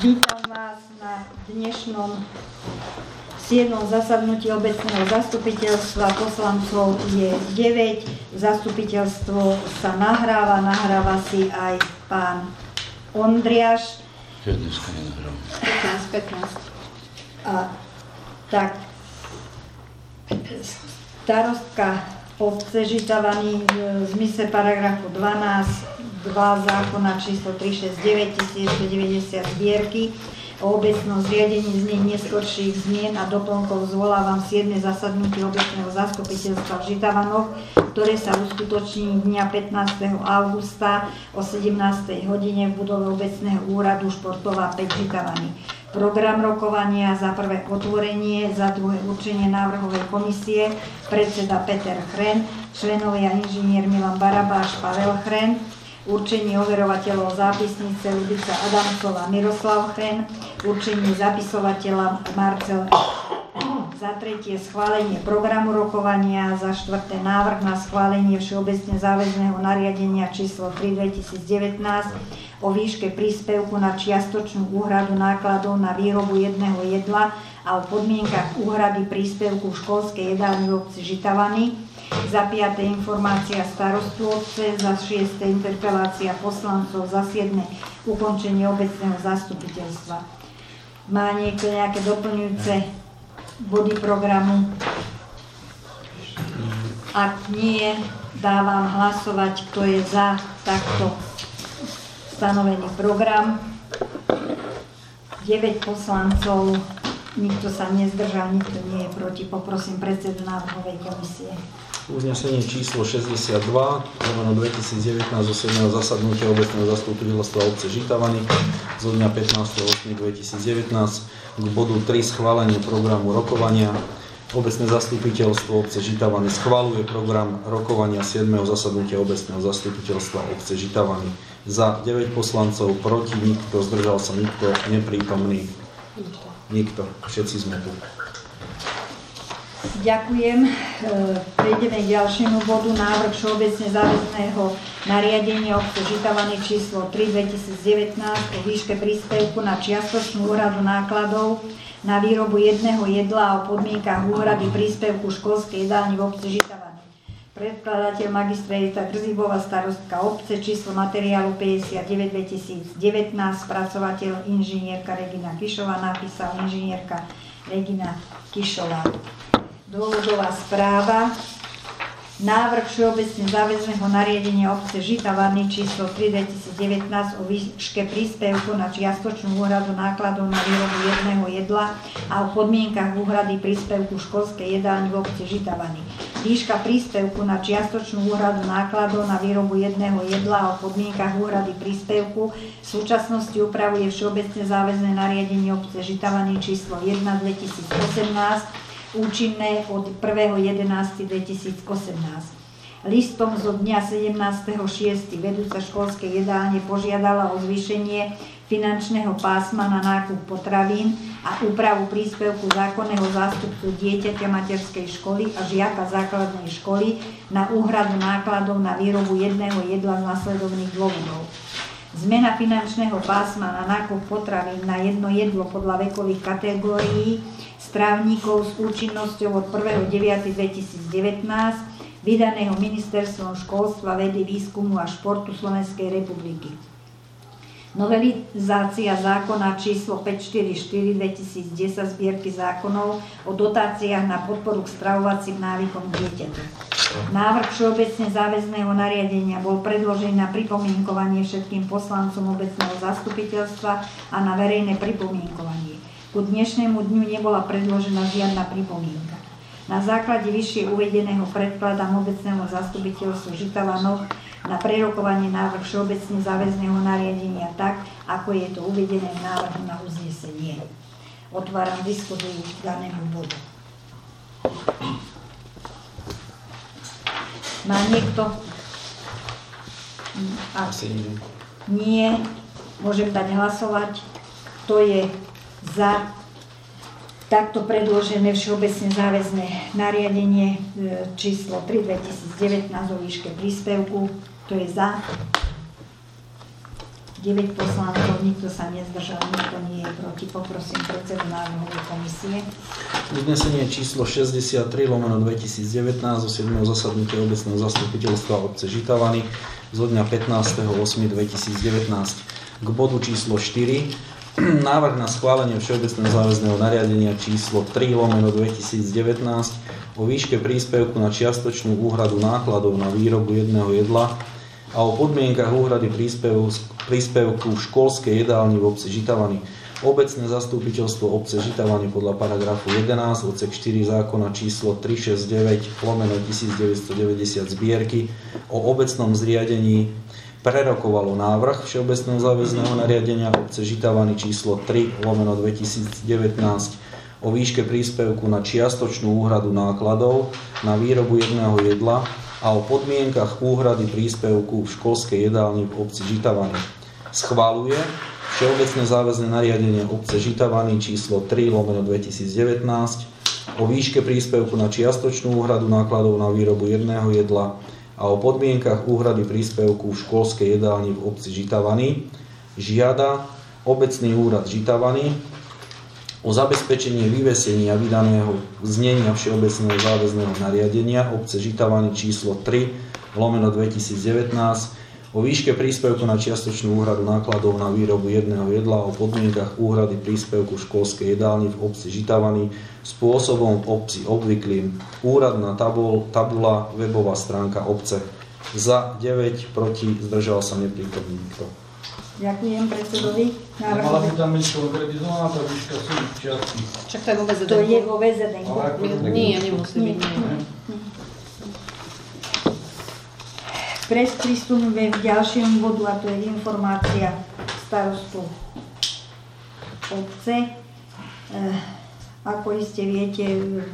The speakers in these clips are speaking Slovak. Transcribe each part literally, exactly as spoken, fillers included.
Vítam vás na dnešnom siedmom zasadnutí obecného zastupiteľstva. Poslancov je deväť. Zastupiteľstvo sa nahráva, nahráva si aj pán Ondriáš. Ja dneska nenahrávam. pätnásť, pätnásť. A tak, starostka obce Žitavany v zmysle paragrafu dvanásť dva zákona číslo tristošesťdesiatdeväť tisícdeväťstodeväťdesiat zbierky o obecnom zriadení z nej neskorších zmien a doplnkov zvolávam siedme zasadnutie obecného zastupiteľstva v Žitavanoch, ktoré sa uskutoční dňa pätnásteho augusta o sedemnástej hodine v budove obecného úradu Športová päť Žitavany. Program rokovania: za prvé otvorenie, za druhé určenie návrhovej komisie, predseda Peter Chren, členovia inžinier Milan Barabáš, Pavel Chren, určenie overovateľov zápisnice Ľubica Adamcová, Miroslav Chren, určenie zapisovateľa Marcel. Za tretie schválenie programu rokovania, za štvrté návrh na schválenie všeobecne záväzného nariadenia číslo tri dvetisícdevätnásť o výške príspevku na čiastočnú úhradu nákladov na výrobu jedného jedla a o podmienkach úhrady príspevku v školskej jedálni v obci Žitavany. Za piate informácia starostu obce, za šieste interpelácia poslancov, za siedme ukončenie obecného zastupiteľstva. Má niekto nejaké doplňujúce body programu? Ak nie, dávam hlasovať, kto je za takto stanovený program. deväť poslancov, nikto sa nezdržal, nikto nie je proti. Poprosím predsedu návrhovej komisie. Uznesenie číslo šesťdesiatdva lomeno dvetisícdevätnásť zo siedmeho zasadnutia obecného zastupiteľstva obce Žitavany zo dňa pätnásteho augusta dvetisícdevätnásť k bodu tri schválenie programu rokovania. Obecné zastupiteľstvo obce Žitavany schvaľuje program rokovania siedmeho zasadnutia obecného zastupiteľstva obce Žitavany. Za deväť poslancov, proti nikto, zdržal sa nikto, neprítomný nikto. Všetci sme tu. Ďakujem. Prejdeme k ďalšiemu bodu. Návrh všeobecne záväzného nariadenia obce Žitavany číslo tri dvetisícdevätnásť o výške príspevku na čiastočnú úhradu nákladov na výrobu jedného jedla a o podmienkach úhrady príspevku školskej jedálni v obci Žitavany. Predkladateľ magistra Edita Grzibová, starostka obce, číslo materiálu päťdesiatdeväť dvetisícdevätnásť, spracovateľ inžinierka Regina Kišová, napísal inžinierka Regina Kišová. Dôvodová správa. Návrh všeobecne záväzného nariadenia obce Žitavany číslo tri dvetisícdevätnásť o výške príspevku na čiastočnú úhradu nákladov na výrobu jedného jedla a o podmienkach úhrady príspevku školskej jedálni v obci Žitavany. Výška príspevku na čiastočnú úhradu nákladov na výrobu jedného jedla a o podmienkach úhrady príspevku v súčasnosti upravuje všeobecne záväzné nariadenie obce Žitavany číslo jeden dvetisícosemnásť účinné od prvého jedenásteho dvetisícosemnásť. Listom zo dňa sedemnásteho šiesteho vedúca školskej jedálne požiadala o zvýšenie finančného pásma na nákup potravín a úpravu príspevku zákonného zástupcu dieťaťa materskej školy a žiaka základnej školy na úhradu nákladov na výrobu jedného jedla z nasledovných dôvodov. Zmena finančného pásma na nákup potravín na jedno jedlo podľa vekových kategórií strávnikov s účinnosťou od prvého deviateho dvetisícdevätnásť vydaného Ministerstvom školstva, vedy, výskumu a športu Slovenskej republiky. Novelizácia zákona číslo päťstoštyridsaťštyri dvetisícdesať zbierky zákonov o dotáciách na podporu k stravovacím návykom dieťaťa. Návrh všeobecne záväzného nariadenia bol predložený na pripomienkovanie všetkým poslancom obecného zastupiteľstva a na verejné pripomienkovanie. Ku dnešnému dňu nebola predložená žiadna pripomienka. Na základe vyššie uvedeného predkladám obecnému zastupiteľstvu Žitavanoch na prerokovanie návrh všeobecne záväzného nariadenia tak, ako je to uvedené v návrhu na uznesenie. Otváram diskusiu k danému bodu. Má niekto? Ak nie, môžem dať hlasovať. Kto je za takto predložené všeobecne záväzné nariadenie číslo tri dvetisícdevätnásť o výške príspevku? Kto je za? deväť poslancov, nikto sa nezdržal, nikto nie je proti. Poprosím predsedu návrhovej komisie. Uznesenie číslo šesťdesiattri lomeno dvetisícdevätnásť zo siedmeho zasadnutia obecného zastupiteľstva obce Žitavany zo dňa pätnásteho augusta dvetisícdevätnásť. K bodu číslo štyri. Návrh na schválenie všeobecného záväzného nariadenia číslo tri lomeno dvetisícdevätnásť o výške príspevku na čiastočnú úhradu nákladov na výrobu jedného jedla a o podmienkach úhrady príspevku v školskej jedálni v obci Žitavany. Obecné zastupiteľstvo obce Žitavany podľa paragrafu jedenásť odsek štyri zákona číslo tristošesťdesiatdeväť lomeno devätnásťstodeväťdesiat zbierky o obecnom zriadení prerokovalo návrh všeobecného záväzného nariadenia obce Žitavany číslo tri lomeno dvetisícdevätnásť o výške príspevku na čiastočnú úhradu nákladov na výrobu jedného jedla a o podmienkach úhrady príspevku v školskej jedálni v obci Žitavany. Schvaľuje všeobecné záväzné nariadenie obce Žitavany číslo tri lomeno dvetisícdevätnásť o výške príspevku na čiastočnú úhradu nákladov na výrobu jedného jedla a o podmienkach úhrady príspevku v školskej jedálni v obci Žitavany. Žiada obecný úrad Žitavany o zabezpečenie vyvesenia vydaného znenia všeobecného záväzného nariadenia obce Žitavany číslo tri lomeno dvetisícdevätnásť o výške príspevku na čiastočnú úhradu nákladov na výrobu jedného jedla a o podmienkach úhrady príspevku v školskej jedálni v obci Žitavany spôsobom v obci obvyklým. Úradná tabul, tabula, webová stránka obce. Za deväť, proti, zdržal sa neprítomný nikto. Ďakujem predsedovi. Mala by tam byť konkretizovaná tá výška sum čiastky. Však to je vo väzedenku. To je vo väzedenku. Ale ako to Nie, nemusí byť. Nie. Pres pristúpime k ďalšiemu bodu a to je informácia starostu obce. E, ako iste viete,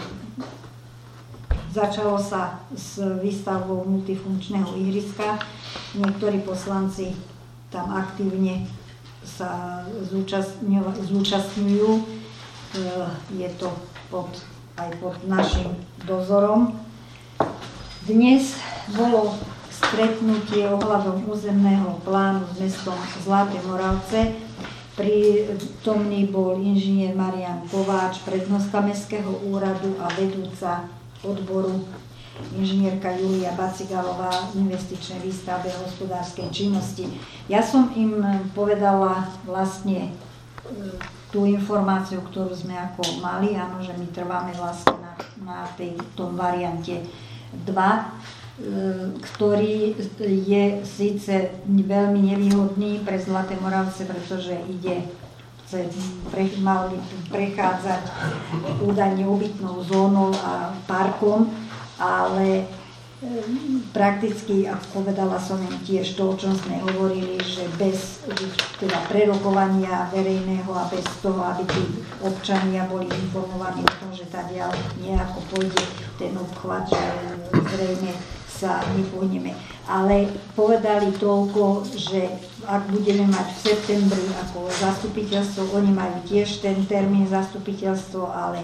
začalo sa s výstavbou multifunkčného ihriska. Niektorí poslanci tam aktívne sa zúčastňujú. E, je to pod, aj pod našim dozorom. Dnes bolo stretnutie ohľadom územného plánu s mestom Zlaté Moravce. Prítomný bol inžinier Marián Kováč, prednostka Mestského úradu a vedúca odboru inžinierka Julia Bacigalová v investičnej výstavbe hospodárskej činnosti. Ja som im povedala vlastne tú informáciu, ktorú sme ako mali, áno, že my trváme vlastne na, na tej, tom variante dva, ktorý je síce veľmi nevýhodný pre Zlaté Moravce, pretože ide, pre, mal prechádzať údajne obytnou zónou a parkom, ale prakticky, ako povedala som im tiež to, o čom sme hovorili, že bez teda prerokovania verejného a bez toho, aby tí občania boli informovaní o tom, že tá diaľ nejako pôjde ten obchvat, že zrejme sa nepohneme. Ale povedali toľko, že ak budeme mať v septembri ako zastupiteľstvo, oni majú tiež ten termín zastupiteľstvo, ale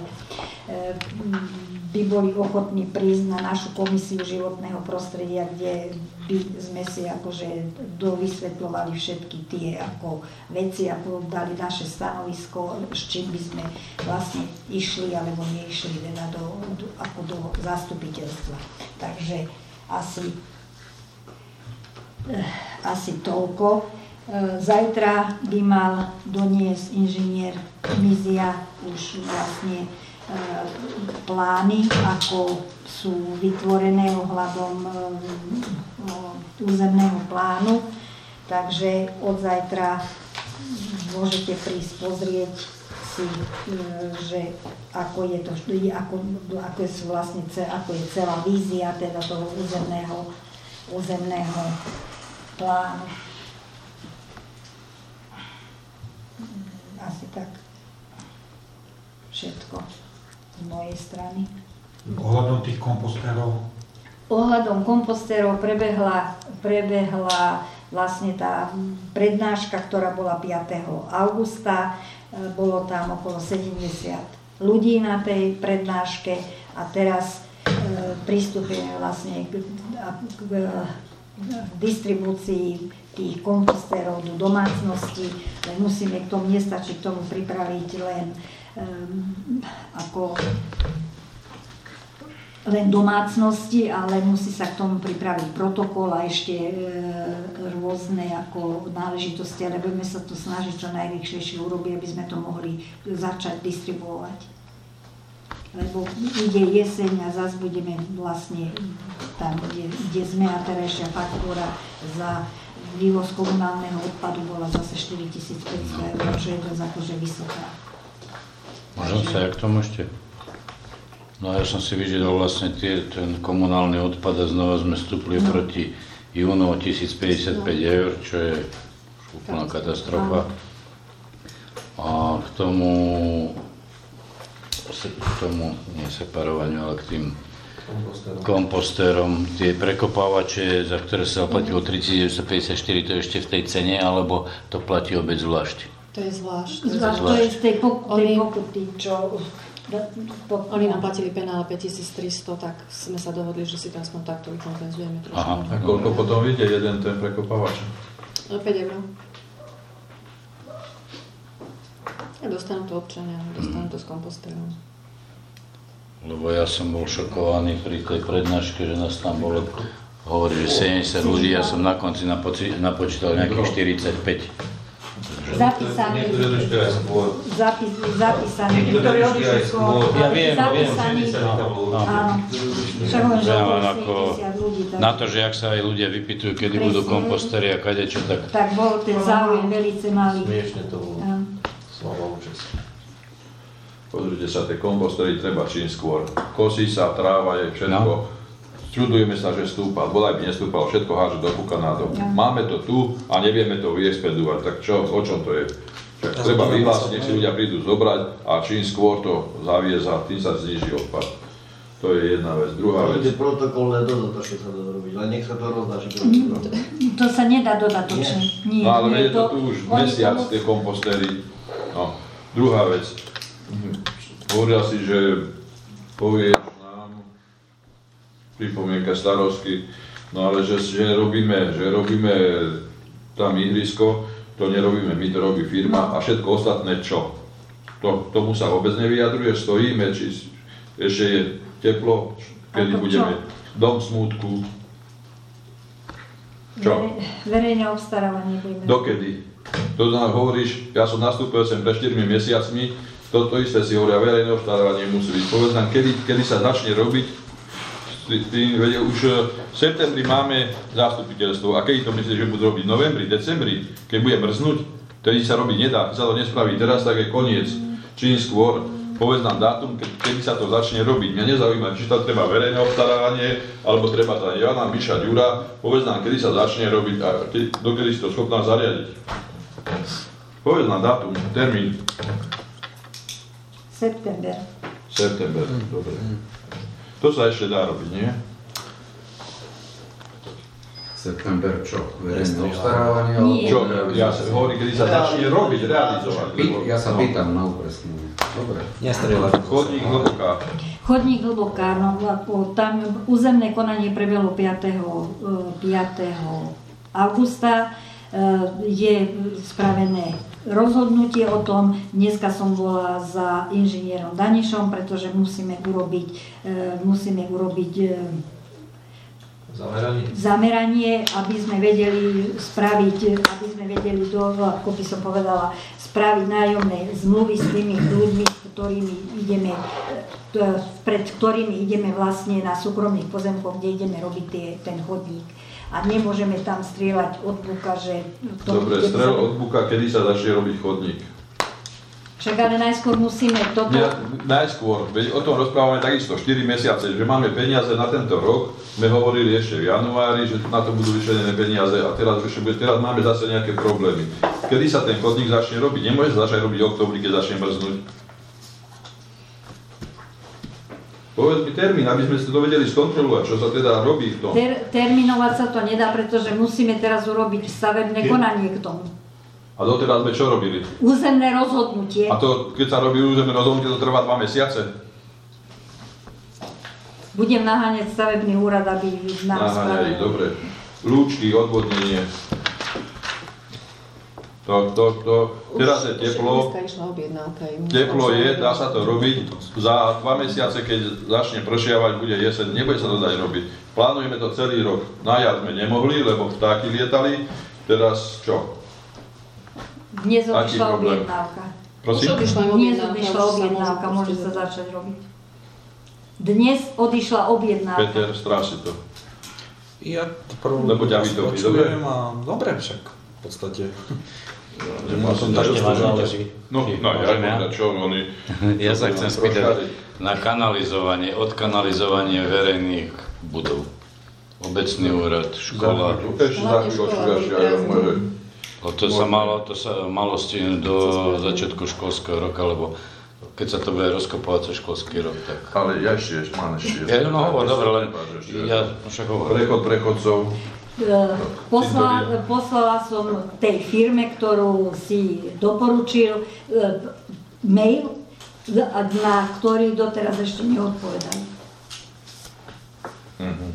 by boli ochotní prísť na našu komisiu životného prostredia, kde by sme si akože dovysvetľovali všetky tie ako veci, ako dali naše stanovisko, s čím by sme vlastne išli alebo neišli teda do, do, ako do zastupiteľstva. Takže asi, asi toľko. Zajtra by mal doniesť inžinier Mizia už vlastne plány, ako sú vytvorené ohľadom územného plánu. Takže od zajtra môžete prísť pozrieť si, že ako je to, ako, ako je vlastne ako je celá vízia teda toho územného, územného plánu. Asi tak všetko z mojej strany. Ohľadom tých kompostérov? Ohľadom kompostérov prebehla, prebehla vlastne tá prednáška, ktorá bola piateho augusta. Bolo tam okolo sedemdesiat ľudí na tej prednáške a teraz e, pristúpime vlastne k, k, v distribúcii tých kompostérov do domácnosti, len musíme k tomu, nestačí k tomu pripraviť len um, ako len domácnosti, ale musí sa k tomu pripraviť protokol a ešte e, rôzne ako náležitosti, ale budeme sa to snažiť čo najrýchlejšie urobiť, aby sme to mohli začať distribuovať. Lebo ide jeseň a zase budeme vlastne tam, kde, kde sme a terajšia faktúra za vývoz komunálneho odpadu bola zase štyritisícpäťsto eur, čo je dosť akože vysoká. Môžem sa ja k tomu ešte? No ja som si vyžiadal vlastne tie, ten komunálny odpad a znova sme vstúpili no. proti júnu o tisícpäťdesiatpäť no. eur, čo je úplná katastrofa. A k tomu, k tomu, nie separovaniu, ale k tým kompostérom, kompostérom tie prekopávače, za ktoré sa zaplatilo tritisícdeväťstopäťdesiatštyri, to je ešte v tej cene, alebo to platí obec zvlášť? To je zvlášť. Zvlášť, to je z tej pokuty, čo... Oni nám platili penále päťtisíctristo, tak sme sa dohodli, že si to aspoň takto vykompenzujeme trošku. Aha. A koľko potom vyjde jeden ten prekopávač? päť eur. Ja dostanú to občania, dostanú to s kompostérom. Lebo ja som bol šokovaný pri tej prednáške, že nás tam bolo, hovorí, že sedemdesiat ľudí, ja som na konci napočítal, napočítal nejakých štyridsaťpäť. Zapísaný, zapis, zapísaný, niektorí odišli skôr. Ja viem, zapísaný, viem. Áno, však len, že ako ľudí. Tak... Na to, že ak sa aj ľudia vypytujú, kedy Presne. budú kompostéry a kadečo, tak... Tak bol ten záujem velice malý. Smiešne to bolo. Slava účasť. Pozrite sa, tie kompostéry treba čím skôr. Kosí sa, tráva je všetko. No. Čudujeme sa, že stúpa, bodaj by nestúpal, všetko háže do kukanátov. Ja. Máme to tu a nevieme to vyexpedovať, tak čo, o čom to je? Však ja treba vyhlásiť, nech si ľudia prídu zobrať a čím skôr to zaviesť a tým sa zníži odpad. To je jedna vec. Druhá vec. To je protokolné dodatočne sa dá robiť, len nech sa to rozdáži protokol. To sa nedá dodatočne. Nie. No ale nie, je to tu už mesiac, tie kompostéry. No. Druhá vec. Hovoria si, že povie pripomienka starostky, no ale že, že robíme, že robíme tam ihrisko, to nerobíme my, to robí firma a všetko ostatné čo? To, tomu sa vôbec nevyjadruje, stojíme, či ešte je teplo, kedy budeme, dom smútku. Čo? Verejné obstarávanie budeme. Dokedy? To znamená, hovoríš, ja som nastúpil sem pre štyrmi mesiacmi, toto isté si hovoria, verejné obstarávanie musí byť. Povedz nám, kedy, kedy sa začne robiť. Tým, vedia, už v septembri máme zástupiteľstvo a keď to myslíš, že budú robiť v novembri, decembri, keď bude mrznúť, tedy sa robiť nedá, keď sa to nespraví teraz, tak je koniec. Čím skôr, povedz nám dátum, kedy sa to začne robiť. Mňa nezaujíma, či to treba verejné obstarávanie, alebo treba tá Jana, Miša, Ďura, povedz nám, kedy sa začne robiť a keď, dokedy si to schopná zariadiť. Povedz nám dátum, termín. September. September, dobre. To sa ešte dá robiť, nie? September čo? Verejné obstarávanie? Čo? Ja sa hovorím, kedy sa začne robiť, realizovať. Lebo... Ja sa pýtam na upresnenie. Dobre. Nestrieľať. Chodník hlboká. Chodník hlboká, no tam územné konanie prebehlo piateho augusta. Je spravené rozhodnutie o tom. Dneska som bola za inžinierom Danišom, pretože musíme urobiť, musíme urobiť zameranie. zameranie, aby sme vedeli spraviť, aby sme vedeli do, ako by som povedala, spraviť nájomné zmluvy s tými ľuďmi, s ktorými ideme, pred ktorými ideme vlastne na súkromných pozemkoch, kde ideme robiť tie, ten chodník. A nemôžeme tam strieľať od buka, že... To, Dobre, strel sa... od buka, kedy sa začne robiť chodník? Však ale najskôr musíme toto... Ja, najskôr, veď o tom rozprávame takisto štyri mesiace, že máme peniaze na tento rok, sme hovorili ešte v januári, že na to budú vyčlenené peniaze a teraz, teraz máme zase nejaké problémy. Kedy sa ten chodník začne robiť? Nemôže sa začať robiť v októbri, keď začne mrznúť? Povedz mi termín, aby sme si to vedeli skontrolovať, čo sa teda robí v tom. Ter, terminovať sa to nedá, pretože musíme teraz urobiť stavebné konanie k tomu. A doteraz sme čo robili? Územné rozhodnutie. A to, keď sa robí územné rozhodnutie, to trvá dva mesiace? Budem naháňať stavebný úrad, aby nám Naháňaj, dobre. lúčky, odvodnenie. To, to, to, teraz je teplo, teplo je, dá sa to robiť, za dva mesiace, keď začne pršiavať, bude jeseň, nebude sa to dať robiť. Plánujeme to celý rok, na jar sme nemohli, lebo vtáky lietali, teraz čo? Dnes odišla objednávka. Prosím? Dnes odišla objednávka, môže sa začať robiť. Dnes odišla objednávka. Peter, strási to. Ja prvom Lebo ťa vytopí, dobre? A dobre však, v podstate. Že mal som tak tak záleží. No, no ja, ja, čo, oni... Ja sa chcem spýtať na kanalizovanie, odkanalizovanie verejných budov. Obecný úrad, škola. Ešte za chvíľočku, ja môže... To sa malo, to sa malo stihnúť do začiatku školského roka, lebo keď sa to bude rozkopovať cez školský rok, tak... Ale ja ešte, ešte mám ešte... Ja, no hovor, dobre, len ja však hovor. Prechod prechodcov. Poslala, poslala som tej firme, ktorú si doporučil, mail, na ktorý doteraz ešte neodpovedali. Uh-huh.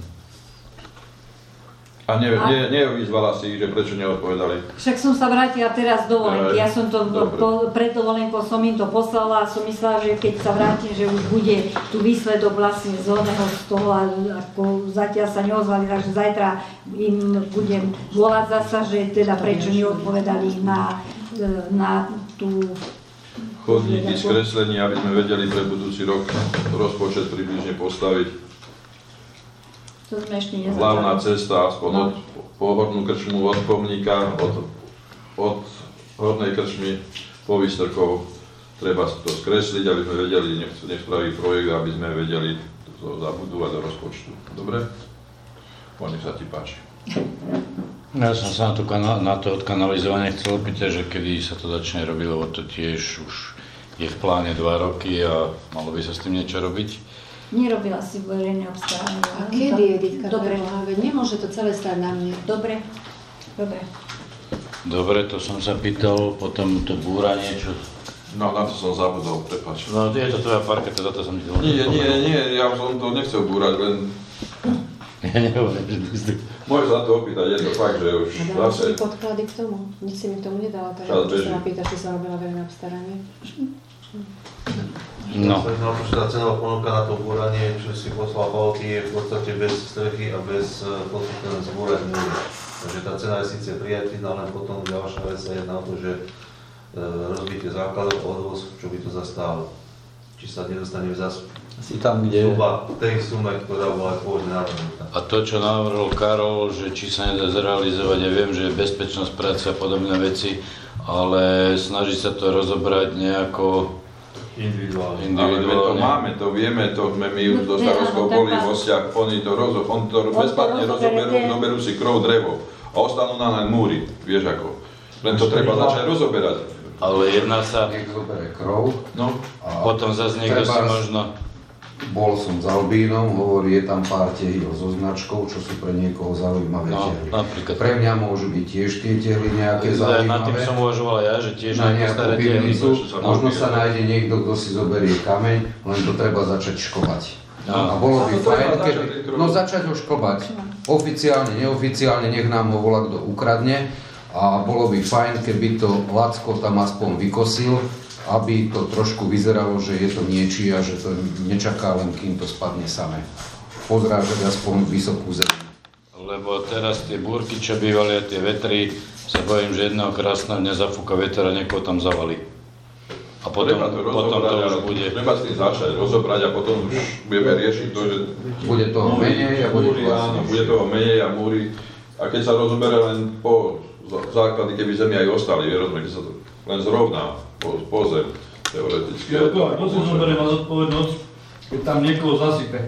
A ne, ne, nevyzvala si ich, že prečo neodpovedali? Však som sa vrátila teraz do dovolenky. Ja som to po, pred dovolenkou som im to poslala a som myslela, že keď sa vrátim, že už bude tu výsledok vlastne z oného z toho a ako zatiaľ sa neozvali, takže zajtra im budem volať zasa, že teda prečo neodpovedali na, na tú... Chodníky, skreslení, aby sme vedeli pre budúci rok rozpočet približne postaviť. To sme ešte nezačali. Hlavná cesta, aspoň no. od pôvodnú krčmu, od pomníka, od, od hornej krčmy po Vystrkov. Treba to skresliť, aby sme vedeli, nech, nech spraví projekt, aby sme vedeli to zabudovať do rozpočtu. Dobre? Po nech sa ti páči. Ja som sa na to, na to odkanalizovanie chcel opýtať, že kedy sa to začne robiť, lebo to tiež už je v pláne dva roky a malo by sa s tým niečo robiť. Nerobila si verejné obstarávanie. A kedy je Editka Dobre. Veď nemôže to celé stať na mne. Dobre, dobre. Dobre, to som sa pýtal, potom to búranie, čo... No, na to som zabudol, prepáč. No, je to tvoja parketa, za to som ti to... Nie, nie, nie, ja som to nechcel búrať, len... Ja nehovorím, že by ste... Môžeš sa to opýtať, je to fakt, že už A dala zase... si podklady k tomu? Nič si mi k tomu nedala, tak Čas či beží. sa ma pýtaš, či sa robila verejné obstaranie. No. No, že tá cenová ponuka na to búranie, čo si poslal Pavelky, je v podstate bez strechy a bez postupného zbúrať múry. Takže tá cena je síce priateľná, len potom ďalšia vec sa jedná o to, že rozbitie základov a odvoz, čo by to zastálo. Či sa nedostane zase Si tam, kde... zhruba tej sume, ktorá bola pôvodne navrhnutá. A to, čo navrhol Karol, že či sa nedá zrealizovať, ja viem, že je bezpečnosť práce a podobné veci, ale snaží sa to rozobrať nejako Individuálne. Ale my to máme, to vieme, to sme my už do Starovského boli v hostiach, oni to, rozo, oni to bezplatne rozoberú, zoberú si krov, drevo a ostanú nám len múry, vieš ako. Len to treba začať rozoberať. Ale jedná sa, Nech zoberie krov. No. A potom zase niekto si trebárs- možno... Bol som s Albínom, hovorí, je tam pár tehiel so značkou, čo sú pre niekoho zaujímavé No, tehly. napríklad. Pre mňa môžu byť tiež tie tehly nejaké Ja nad tým zaujímavé. som uvažoval ja, že tiež Na nejaké nejakú staré tehly. pivnicu, sa možno napíje. sa nájde niekto, kto si zoberie kameň, len to treba začať škobať. No. A bolo by A to fajn, treba keby... začať ten krok. No začať ho škobať. Oficiálne, neoficiálne, nech nám ho volá, kto ukradne. A bolo by fajn, keby to Lacko tam aspoň vykosil, aby to trošku vyzeralo, že je to niečí a že to nečaká len, kým to spadne samé. Pozrážať aspoň vysokú zem. Lebo teraz tie búrky, čo bývali a tie vetry, sa bojím, že jedného krásneho dňa zafúka veter a niekoho tam zavalí. A potom, Treba to potom to rozobrať, už ale bude... treba s tým začať rozobrať a potom už budeme riešiť to, že... Bude toho menej a bude múry, to áno, vlastne. bude toho menej a múry. A keď sa rozoberie len po základy, keby zemi aj ostali, rozumiem, keď sa to len zrovná po, po zem, teoreticky. Ja to, kto si zoberie na zodpovednosť, keď tam niekoho zasype?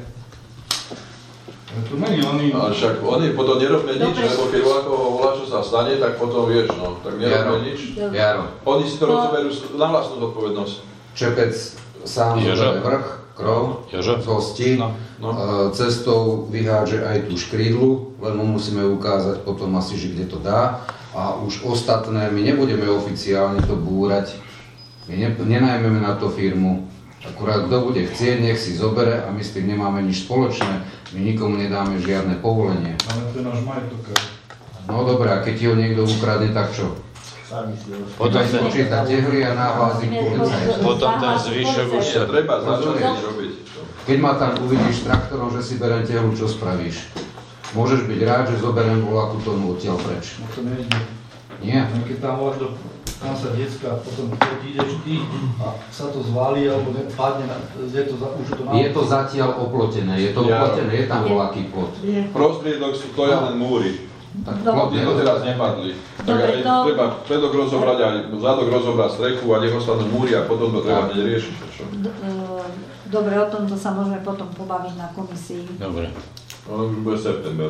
To není oni... Ale však oni potom nerobia nič, Dobre. lebo keď voľakoho volá, čo sa stane, tak potom vieš, no, tak nerobia Jaro. nič. Jaro, Oni si to rozoberú na vlastnú zodpovednosť. Čepec sám Jožo. zoberie vrch, krov, Jožo. z hostí, No, no. e, cestou vyhádže aj tú škrídlu, len mu musíme ukázať potom asi, že kde to dá. A už ostatné, my nebudeme oficiálne to búrať, my ne, nenajmeme na to firmu, Akurát kto bude chcieť, nech si zobere a my s tým nemáme nič spoločné. My nikomu nedáme žiadne povolenie. Ale to je náš majetok. No dobré, a keď ti ho niekto ukradne, tak čo? Potom sa počíta tehly a náhlási policajt. Potom ten zvyšok už sa... Treba začať robiť. Keď ma tam uvidíš traktorom, že si berem tehlu, čo spravíš? Môžeš byť rád, že zoberiem voľakú tonu odtiaľ preč. No to nejde. Nie? Keď tam voláš do... Tam sa decka, potom keď ideš ty a sa to zvalí, alebo padne, na, je to, už to na... Je to zatiaľ oplotené, je to Ja. oplotené, je tam voľaký plot. Prostriedok sú to len múry. Tak Dobre. plot Tie doteraz nepadli. Tak Dobre, aj to- treba predok rozobrať aj zadok rozobrať strechu a nech ostanú múry a potom to treba hneď riešiť. Čo? D- e, Dobre, o tomto sa môžeme potom pobaviť na komisii. Dobre. Ono už bude september.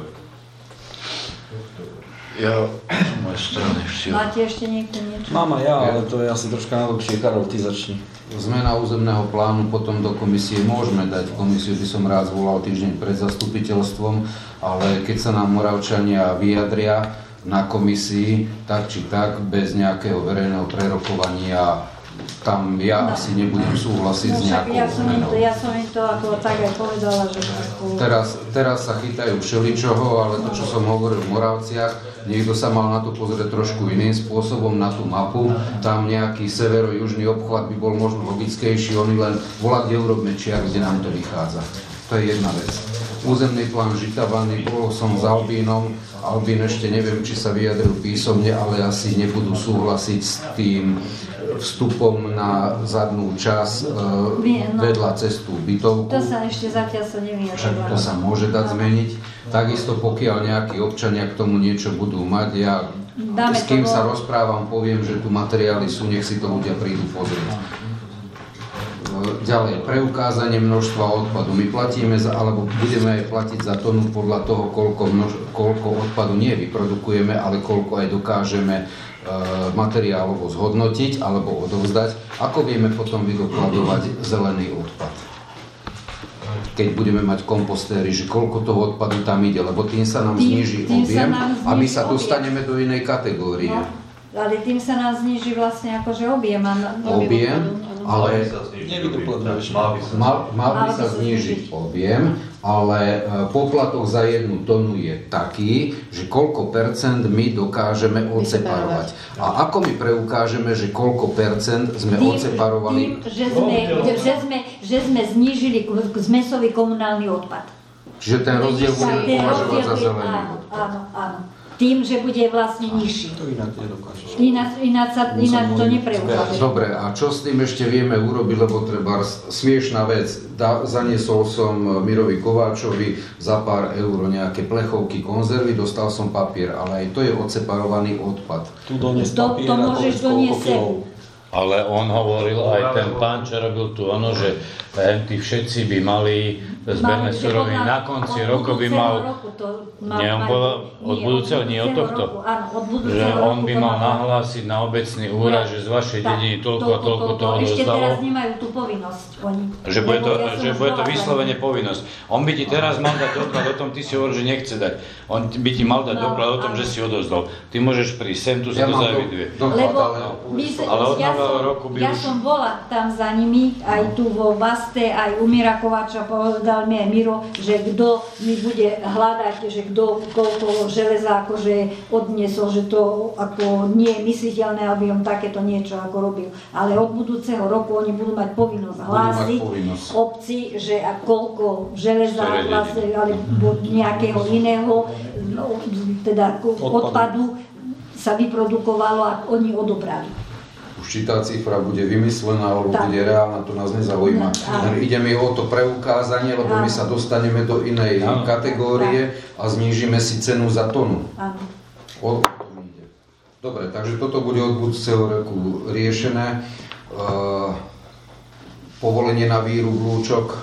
Ja z mojej strany všetko. Máte ešte niekto niečo? Mám aj ja, ale to je asi troška na dlhšie. Karol, ty začni. Zmena územného plánu potom do komisie môžeme dať. Komisiu by som rád zvolal týždeň pred zastupiteľstvom, ale keď sa nám Moravčania vyjadria na komisii, tak či tak, bez nejakého verejného prerokovania, tam ja No. asi nebudem súhlasiť No s však nejakou ja som im zmenou. to, ja som im to ako tak aj povedala, že ako... Teraz, teraz sa chytajú všeličoho, ale to, čo som hovoril v Moravciach, niekto sa mal na to pozrieť trošku iným spôsobom, na tú mapu. Tam nejaký severo-južný obchvat by bol možno logickejší, oni len volá, kde urobme čiar, kde nám to vychádza. To je jedna vec. Územný plán Žitavany, bol som s Albínom. Albín ešte neviem, či sa vyjadril písomne, ale asi nebudú súhlasiť s tým vstupom na zadnú časť Nie, e, no. vedľa cestu bytovku. To sa ešte zatiaľ sa nevie. Však to sa môže dať zmeniť. Takisto pokiaľ nejakí občania k tomu niečo budú mať, ja Dáme s kým to sa vo- rozprávam, poviem, že tu materiály sú, nech si to ľudia prídu pozrieť. Ďalej, preukázanie množstva odpadu. My platíme, za, alebo budeme aj platiť za tonu podľa toho, koľko, množ, koľko odpadu nie vyprodukujeme, ale koľko aj dokážeme e, materiálovo zhodnotiť alebo odovzdať. Ako vieme potom vydokladovať zelený odpad? Keď budeme mať kompostéry, že koľko toho odpadu tam ide, lebo tým sa nám Tým- zníži tým sa objem nám a my zníži sa objem. dostaneme do inej kategórie. No, ale tým sa nám zniží vlastne akože objem. A na- Objem, Mal by ale sa znižiť Nevydokladuješ. objem. Mal by sa mal, mal by Mal by sa sa znížiť znížiť. objem, ale e, poplatok za jednu tonu je taký, že koľko percent my dokážeme odseparovať. A ako my preukážeme, že koľko percent sme tým, odseparovali? tým že, sme, že, sme, že sme znížili zmesový komunálny odpad. Čiže ten rozdiel budeme Ten považovať rozdiel za bude- zelený áno, odpad. áno, áno. Tým, že bude vlastne nižší. To inak nedokážeš. Ináč, ináč, sa, ináč to nepreukáže. Dobre, a čo s tým ešte vieme urobiť, lebo treba smiešná vec. Da, zaniesol som Mirovi Kováčovi za pár eur nejaké plechovky, konzervy, dostal som papier, ale aj to je odseparovaný odpad. Tu donies To- papier to a môžeš povedz, koľko doniesť kilov. Ale on hovoril, aj ten pán, čo robil tu, ono, že hen tí všetci by mali zberné Mal- suroviny. od- Na konci od roku by budúceho mal, roku to mal- nie, on mal- povedal, od nie, budúceho, nie od tohto. roku, áno, od že budúceho on roku by to mal má- nahlásiť na obecný úrad, že z vašej Tak, dediny toľko a toľko to Ešte teraz odozdalo. nemajú tú povinnosť oni. Že bude to, Lebo ja som že už bude to bola vyslovene tam. povinnosť. On by ti teraz mal dať doklad o tom, ty si hovoril, že nechce dať. On by ti mal dať No, doklad o tom, áno. že si odozdal. Ty môžeš prísť sem, tu sa Ja to mám zaeviduje. do- doklad, Lebo ale... my sa, Ale od ja, nového som, roku by ja už- som bola tam za nimi, aj tu vo Vaste, aj u Mira Kováča, povedal mi aj Miro, že kto mi bude hľadať, že kto koľko železa akože odniesol, že to ako nie je mysliteľné, aby on takéto niečo ako robil. Ale od budúceho roku oni budú mať povinnosť mať hlásiť povinnosť. obci, že a koľko železa Ktoré vlastne, alebo nejakého iného no, teda ako Odpadu. odpadu sa vyprodukovalo a oni odobrali. Už či tá cifra bude vymyslená, alebo Tak. bude reálna, to nás nezaujíma. Áno. Len ide mi o to preukázanie, lebo my Áno. sa dostaneme do inej Áno. kategórie a znížime si cenu za tonu. Áno. O to mi ide. Dobre, takže toto bude od budúceho roku riešené. Uh, povolenie na výrub lúčok.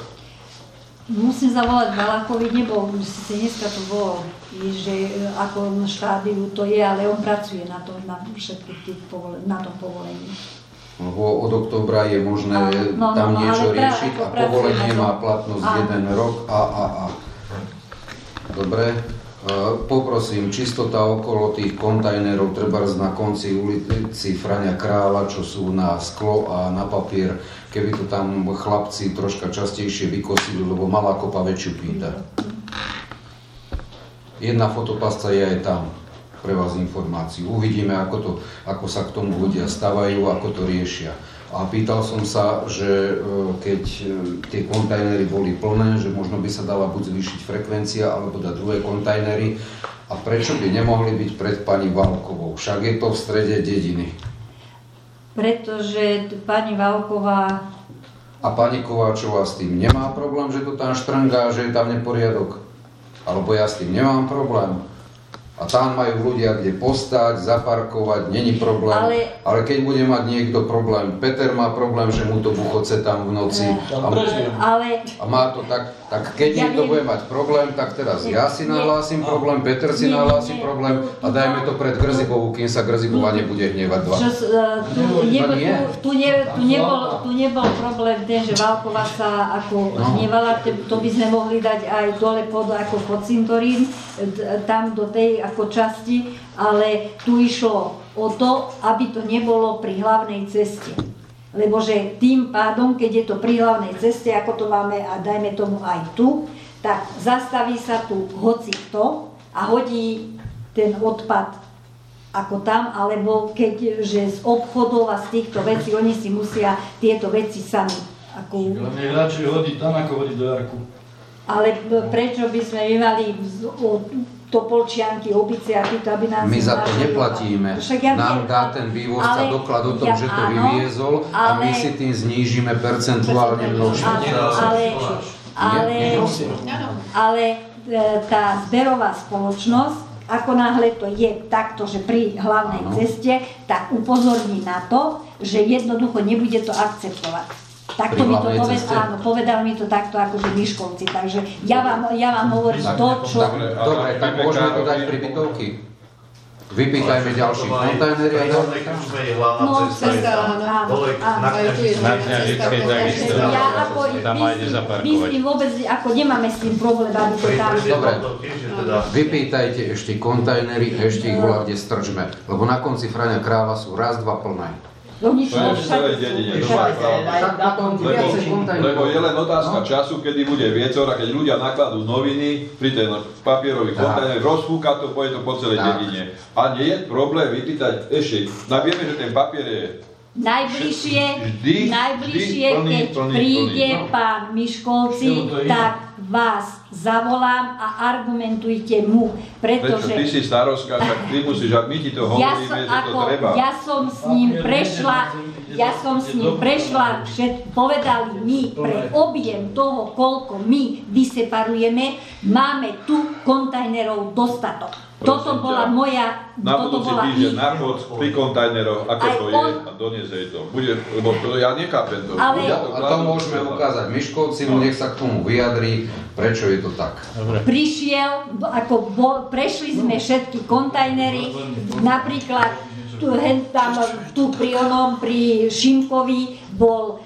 Musím zavolať Valachovi, nebol, síce dneska to bolo, že e, ako na štádiu to je, ale on pracuje na tom, na všetkých tých povolen- na tom povolení. Lebo od októbra je možné Áno, no, tam no, no, niečo ale práve riešiť ako a pracuje povolenie na tom. má platnosť Áno. jeden rok a a a. Dobre. Poprosím, čistota okolo tých kontajnerov, trebárs na konci ulici Frania Kráľa, čo sú na sklo a na papier, keby to tam chlapci troška častejšie vykosili, lebo malá kopa väčšiu pýta. Jedna fotopasca je aj tam, pre vás informáciu. Uvidíme, ako, to, ako sa k tomu ľudia stavajú, ako to riešia. A pýtal som sa, že keď tie kontajnery boli plné, že možno by sa dala buď zvýšiť frekvencia, alebo dať druhé kontajnery. A prečo by nemohli byť pred pani Válkovou? Však je to v strede dediny. Pretože pani Válková... A pani Kováčová s tým nemá problém, že to tam štrngá, že je tam neporiadok? Alebo ja s tým nemám problém? A tam majú ľudia kde postať, zaparkovať, není problém. Ale, ale keď bude mať niekto problém, Peter má problém, že mu to buchoce tam v noci a, ale, a má to tak, tak keď ja niekto viem, bude mať problém, tak teraz ja si nahlásim problém, Peter si nahlási problém a dajme to pred Grzibovú, kým sa Grzibová nebude hnevať dva. Čo, tu, nebo, tu, tu, ne, tu, nebol, tu nebol problém ten, že Válková sa ako no. hnevala, to by sme mohli dať aj dole pod, ako pod cintorín, tam do tej ako časti, ale tu išlo o to, aby to nebolo pri hlavnej ceste. Lebo že tým pádom, keď je to pri hlavnej ceste, ako to máme a dajme tomu aj tu, tak zastaví sa tu hoci kto a hodí ten odpad ako tam, alebo keď že z obchodov a z týchto vecí, oni si musia tieto veci sami. Ako... Nech radšej hodí tam, ako hodí do jarku. Ale prečo by sme nemali Topolčianky, obice a títo, aby nás... My za to neplatíme. Ja nám dá ten vývozca doklad o tom, ja, že to áno, vyviezol a my si tým znížime percentuálne množstvo. Ale, ale, ale tá zberová spoločnosť, ako náhle to je takto, že pri hlavnej ceste, tak upozorní na to, že jednoducho nebude to akceptovať. Takto mi to povedal, áno, povedal mi to takto akože Miškovci, takže ja vám, ja vám hovorím to, čo... Dobre, dobre, tak môžeme to dať pri bytovky. Vypýtajme ďalší kontajnery a ďalší. No, cesta, áno, áno. Na Kňažickej takisto, tam aj ide zaparkovať. Myslím vôbec, ako nemáme s tým problém, aby to tam... Dobre, vypýtajte ešte kontajnery a ešte ich volá, kde stržme, lebo na konci Frania Kráľa sú raz, dva plné. To je v celej dedine, lebo je len otázka času, kedy bude viecor a keď ľudia nakladú noviny pri ten papierový kontajner, rozfúka to, pôjde to po celej dedine. A nie je problém vypýtať ešte, vieme, že ten papier je najbližšie, vždy, najbližšie vždy plný, keď plný, príde plný, no. pán Miškovci, tak vás zavolám a argumentujte mu, pretože... Prečo ty si starostka, tak ty musíš, a my ti to hovoríme, ja som, že ako, to treba. Ja som s ním prešla, ja som s ním prešla, všet, povedali mi pre objem toho, koľko my vyseparujeme, máme tu kontajnerov dostatok. Toto bola moja... Na budúci týždeň na chod pri kontajneroch, ako to je, a doniesť jej to. Bude, lebo to ja nechápem to. Ale... Ja to a to môžeme ukázať Miškovci, nech sa k tomu vyjadrí, prečo je to tak. Dobre. Prišiel, ako bol, prešli sme všetky kontajnery, napríklad tu, tam, tu pri onom, pri Šimkovi bol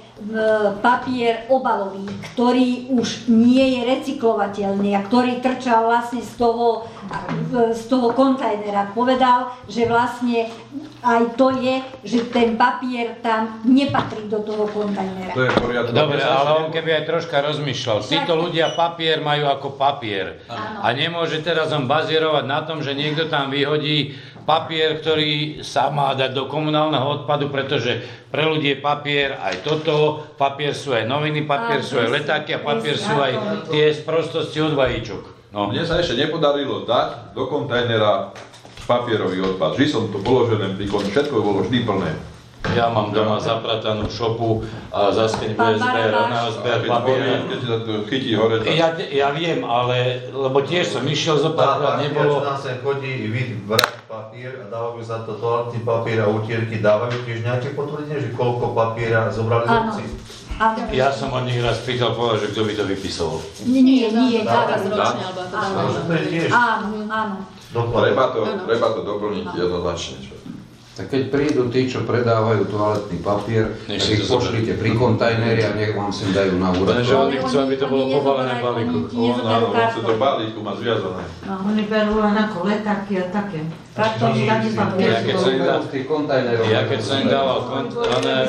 papier obalový, ktorý už nie je recyklovateľný a ktorý trčal vlastne z toho, z toho kontajnera. Povedal, že vlastne aj to je, že ten papier tam nepatrí do toho kontajnera. To je poriadne. Dobre, ale on keby aj troška rozmýšľal. Títo ľudia papier majú ako papier. A nemôže teraz on bazírovať na tom, že niekto tam vyhodí papier, ktorý sa má dať do komunálneho odpadu, pretože pre ľudí je papier aj toto, papier sú aj noviny, papier sú aj letáky a papier sú aj tie sprostosti od vajíčok. No. Mne sa ešte nepodarilo dať do kontajnera papierový odpad. Vždy som to položené pri konci, všetko bolo vždy plné. Ja mám doma zapratanú šopu a zase keď bude zber, na zber papiera. Keď sa to chytí hore, tak... Ja, ja viem, ale, lebo tiež som išiel zo párkrát, nebolo... Čo nám sem chodí vybrať papier a dávajú za to toaletný papier a utierky, dávajú tiež nejaké potvrdenie, že koľko papiera zobrali obci? Ja som od nich raz pýtal, povedal, že kto by to vypisoval. Nie, nie, nie. Raz ročne, alebo to dávajú. Áno, áno. Treba to, treba to doplniť jednoznačne. Tak keď prídu tí, čo predávajú toaletný papier, tak ich pošlite pri kontajneri a nech vám sem dajú na úrad. Lenže oni chcú, aby to bolo pobalené v balíku. Áno, chce to balíku, má zviazané. Oni berú len ako letáky a také. Kartóny, taký papier. Ja keď som im dával kontajner...